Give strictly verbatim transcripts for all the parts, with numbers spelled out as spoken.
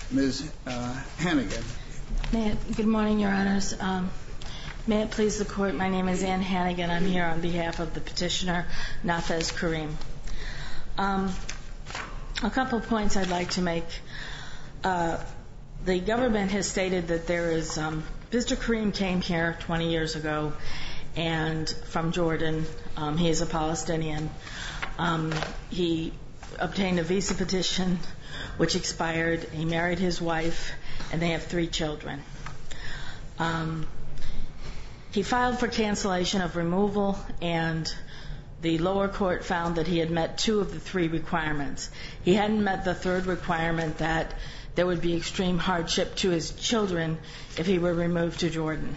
Miz Uh, Hannigan. May it, good morning, Your Honors. Um, may it please the Court, my name is Ann Hannigan. I'm here on behalf of the petitioner, Nafez Karim. Um, a couple points I'd like to make. Uh, the government has stated that there is, um, Mister Karim came here twenty years ago and from Jordan. Um, he is a Palestinian. Um, he obtained a visa petition which expired. He married his wife, and they have three children. Um, he filed for cancellation of removal, and the lower court found that he had met two of the three requirements. He hadn't met the third requirement, that there would be extreme hardship to his children if he were removed to Jordan.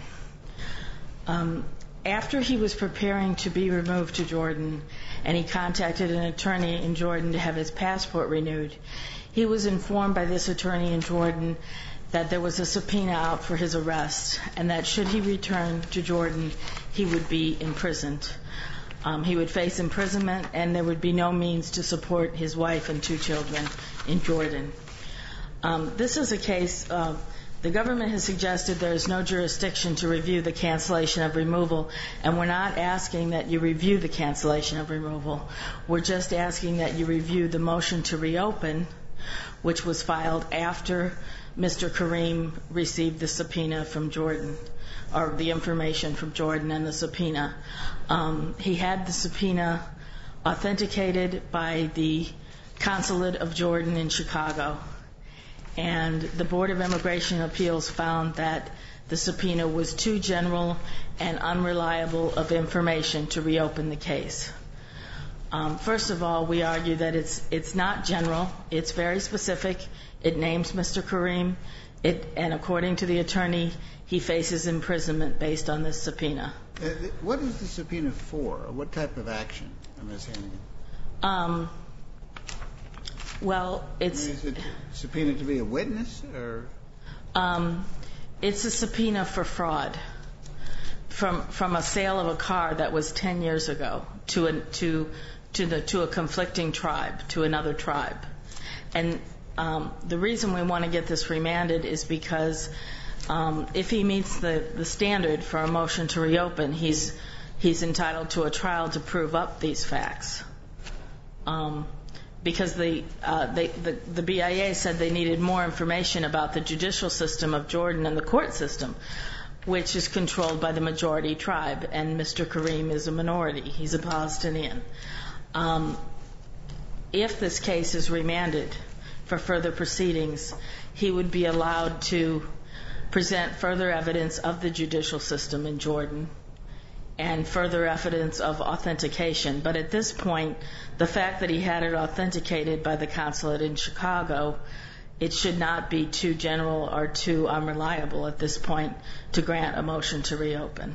Um, after he was preparing to be removed to Jordan, and he contacted an attorney in Jordan to have his passport renewed, he was informed by this attorney in Jordan that there was a subpoena out for his arrest, and that should he return to Jordan, he would be imprisoned. Um, he would face imprisonment, and there would be no means to support his wife and two children in Jordan. Um, this is a case, uh, the government has suggested there is no jurisdiction to review the cancellation of removal, and we're not asking that you review the cancellation of removal. We're just asking that you review the motion to reopen, which was filed after Mister Karim received the subpoena from Jordan, or the information from Jordan and the subpoena. Um, he had the subpoena authenticated by the Consulate of Jordan in Chicago, and the Board of Immigration Appeals found that the subpoena was too general and unreliable of information to reopen the case. Um, first of all, we argue that it's it's not general. It's very specific. It names Mister Karim, it, and according to the attorney, he faces imprisonment based on this subpoena. Uh, what is the subpoena for? What type of action, Miz Hannigan? Um, well, it's... Is it subpoena to be a witness, or...? Um, it's a subpoena for fraud from from a sale of a car that was ten years ago to a, to to the to a conflicting tribe, to another tribe. And um, the reason we want to get this remanded is because um, if he meets the, the standard for a motion to reopen, he's he's entitled to a trial to prove up these facts. Um, because the, uh, they, the the B I A said they needed more information about the judicial system of Jordan and the court system, which is controlled by the majority tribe, and Mister Karim is a minority. He's a Palestinian. Um, if this case is remanded for further proceedings, he would be allowed to present further evidence of the judicial system in Jordan and further evidence of authentication. But at this point, the fact that he had it authenticated by the consulate in Chicago, it should not be too general or too unreliable at this point to grant a motion to reopen.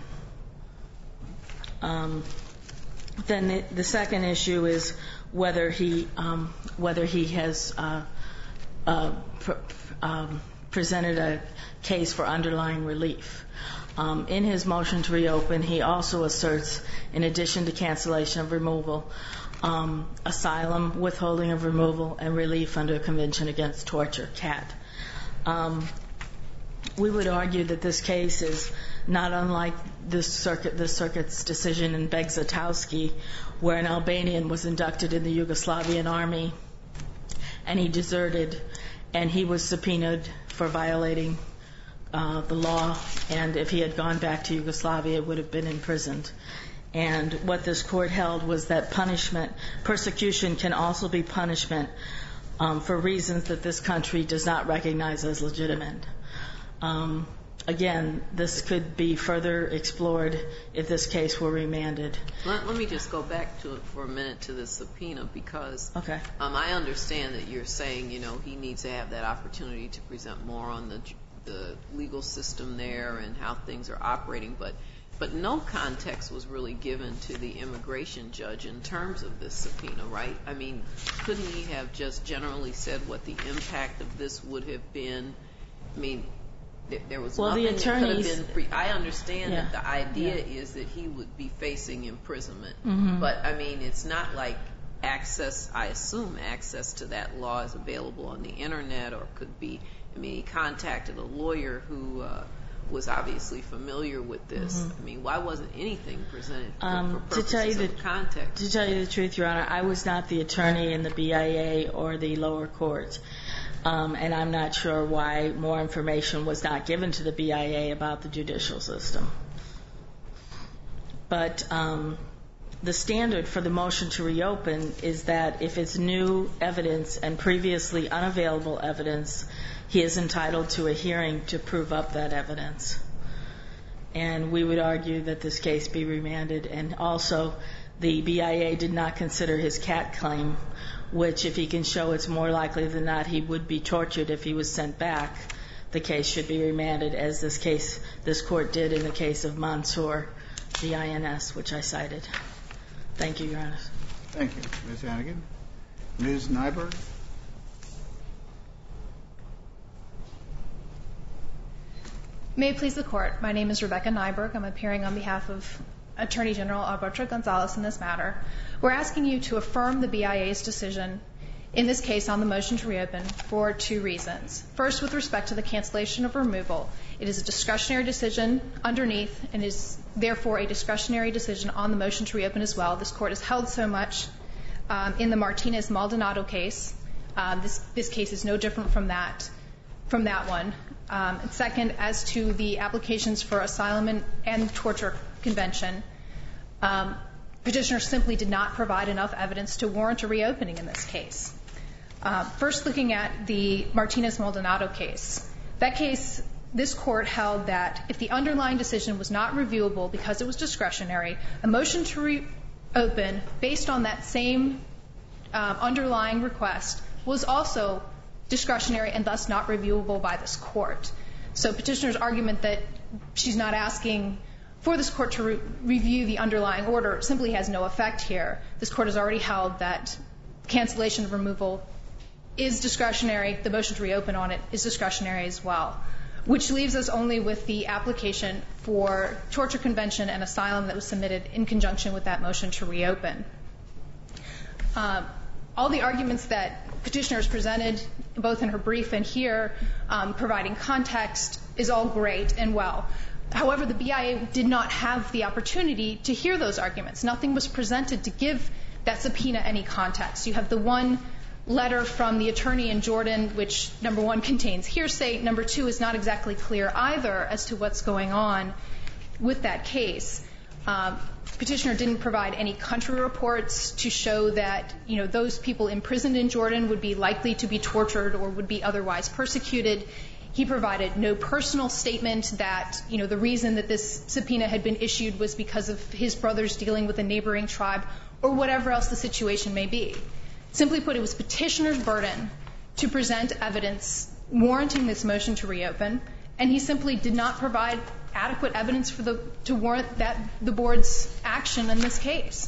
Um, then the, the second issue is whether he um, whether he has uh, uh, pr- um, presented a case for underlying relief. Um, in his motion to reopen, he also asserts, in addition to cancellation of removal, um, asylum, withholding of removal, and relief under Convention Against Torture, C A T. Um, we would argue that this case is not unlike this circuit, this circuit's decision in Begzatowski, where an Albanian was inducted in the Yugoslavian army, and he deserted, and he was subpoenaed for violating uh, the law, and if he had gone back to Yugoslavia, would have been imprisoned. And what this court held was that punishment, persecution can also be punishment um, for reasons that this country does not recognize as legitimate. Um, again, this could be further explored if this case were remanded. Let, let me just go back to it for a minute, to the subpoena, because okay. um, I understand that you're saying, you know, he needs to have that opportunity to present more on the the legal system there and how things are operating, but but no context was really given to the immigration judge in terms of this subpoena, right? I mean, couldn't he have just generally said what the impact of this would have been? I mean, there was well, nothing the attorneys, that could have been free. I understand yeah, that the idea yeah. is that he would be facing imprisonment, mm-hmm. but I mean, it's not like access, I assume access to that law is available on the internet, or could be, I mean, he contacted a lawyer who uh, was obviously familiar with this. Mm-hmm. I mean, why wasn't anything presented for, um, for purposes to tell you of the, context? To tell you the truth, Your Honor, I was not the attorney in the B I A or the lower court. Um, and I'm not sure why more information was not given to the B I A about the judicial system. But um, the standard for the motion to reopen is that if it's new evidence and previously unavailable evidence, he is entitled to a hearing to prove up that evidence. And we would argue that this case be remanded. And also, the B I A did not consider his cat claim, which, if he can show it's more likely than not he would be tortured if he was sent back, the case should be remanded, as this case, this court did in the case of Mansour, the I N S, which I cited. Thank you, Your Honor. Thank you, Miz Hannigan. Miz Nyberg? May it please the Court, my name is Rebecca Nyberg. I'm appearing on behalf of Attorney General Alberto Gonzalez in this matter. We're asking you to affirm the B I A's decision in this case on the motion to reopen for two reasons. First, with respect to the cancellation of removal, it is a discretionary decision underneath and is therefore a discretionary decision on the motion to reopen as well. This Court has held so much um, in the Martinez-Maldonado case. Um, this, this case is no different from that, from that one. Um, and second, as to the applications for asylum and, and torture convention, um, petitioner simply did not provide enough evidence to warrant a reopening in this case. Uh, first, looking at the Martinez-Maldonado case, that case, this Court held that if the underlying decision was not reviewable because it was discretionary, a motion to reopen based on that same uh, underlying request was also discretionary and thus not reviewable by this Court. So petitioner's argument that she's not asking for this Court to re- review the underlying order simply has no effect here. This Court has already held that cancellation of removal is discretionary. The motion to reopen on it is discretionary as well, which leaves us only with the application for torture convention and asylum that was submitted in conjunction with that motion to reopen. Um, all the arguments that petitioner has presented, both in her brief and here, um, providing context, is all great and well. However, the B I A did not have the opportunity to hear those arguments. Nothing was presented to give that subpoena any context. You have the one letter from the attorney in Jordan, which, number one, contains hearsay. Number two, is not exactly clear either as to what's going on with that case. Um, petitioner didn't provide any country reports to show that, you know, those people imprisoned in Jordan would be likely to be tortured or would be otherwise persecuted. He provided no personal statement that, you know, the reason that this subpoena had been issued was because of his brothers dealing with a neighboring tribe or whatever else the situation may be. Simply put, it was petitioner's burden to present evidence warranting this motion to reopen, and he simply did not provide adequate evidence for the, to warrant that the board's action in this case.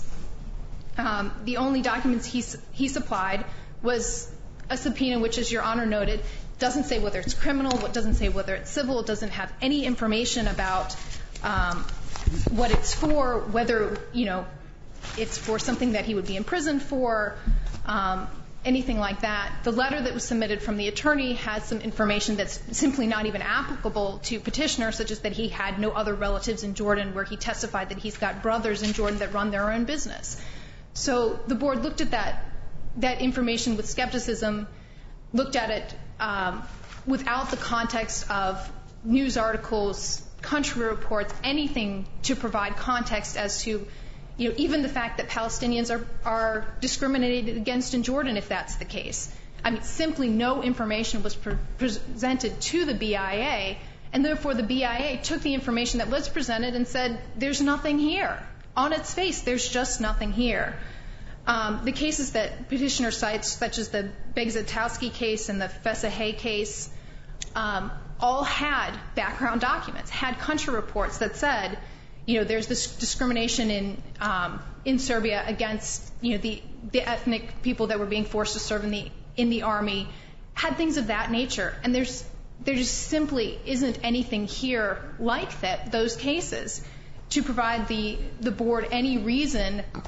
Um, the only documents he, he supplied was a subpoena, which, as Your Honor noted, doesn't say whether it's criminal, what doesn't say whether it's civil, it doesn't have any information about um, what it's for, whether, you know, it's for something that he would be imprisoned for, um, anything like that. The letter that was submitted from the attorney has some information that's simply not even applicable to petitioner, such as that he had no other relatives in Jordan, where he testified that he's got brothers in Jordan that run their own business. So the board looked at that, that information with skepticism, looked at it um, without the context of news articles, country reports, anything to provide context as to, you know, even the fact that Palestinians are, are discriminated against in Jordan, if that's the case. I mean, simply no information was pre- presented to the B I A, and therefore the B I A took the information that was presented and said, there's nothing here. On its face, there's just nothing here. Um, the cases that petitioner cites, such as the Begzatowski case and the Fesahay case, um, all had background documents, had country reports that said, you know, there's this discrimination in um, in Serbia against, you know, the the ethnic people that were being forced to serve in the in the army, had things of that nature, and there's there just simply isn't anything here like that, those cases, to provide the the board any reason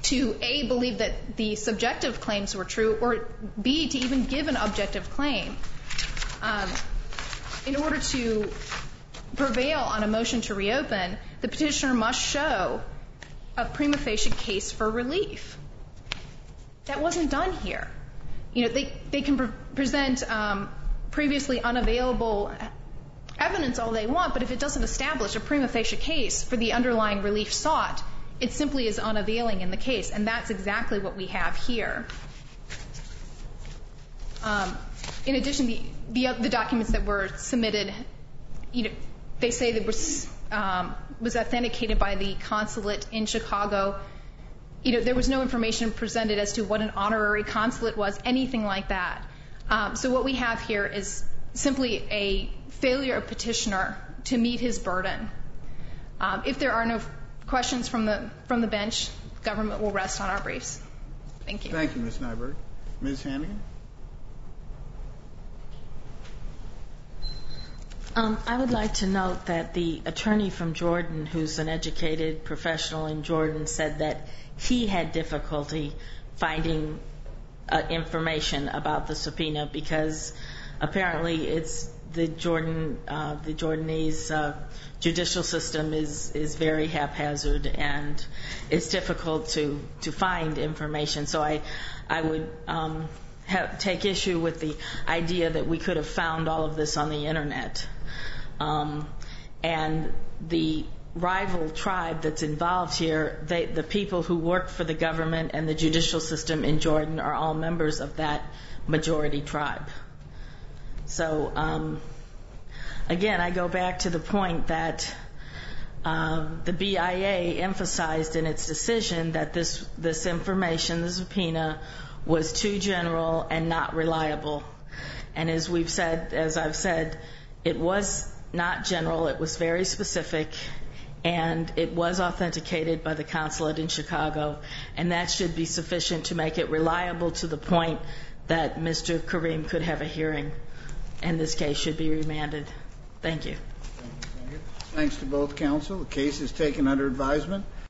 to A, believe that the subjective claims were true, or B, to even give an objective claim. Um, in order to prevail on a motion to reopen, the petitioner must show a prima facie case for relief. That wasn't done here. You know, they, they can pre- present um, previously unavailable evidence all they want, but if it doesn't establish a prima facie case for the underlying relief sought, it simply is unavailing in the case, and that's exactly what we have here. Um, in addition, the, the, the documents that were submitted, you know, they say that was um, was authenticated by the consulate in Chicago. You know, there was no information presented as to what an honorary consulate was, anything like that. Um, so what we have here is simply a failure of petitioner to meet his burden. Um, if there are no questions from the from the bench, government will rest on our briefs. Thank you. Thank you, Miz Nyberg. Miz Hannigan? Um, I would like to note that the attorney from Jordan, who's an educated professional in Jordan, said that he had difficulty finding uh, information about the subpoena because apparently it's the Jordan, uh, the Jordanese uh, judicial system is is very haphazard and it's difficult to to find information. So I I would um, have, take issue with the idea that we could have found all of this on the internet. Um, and the rival tribe that's involved here, they, the people who work for the government and the judicial system in Jordan are all members of that majority tribe. So, um, again, I go back to the point that uh, the B I A emphasized in its decision that this, this information, the subpoena, was too general and not reliable. And as we've said, as I've said, it was not general, it was very specific, and it was authenticated by the consulate in Chicago, and that should be sufficient to make it reliable to the point that Mister Kareem could have a hearing, and this case should be remanded. Thank you. Thanks to both counsel. The case is taken under advisement.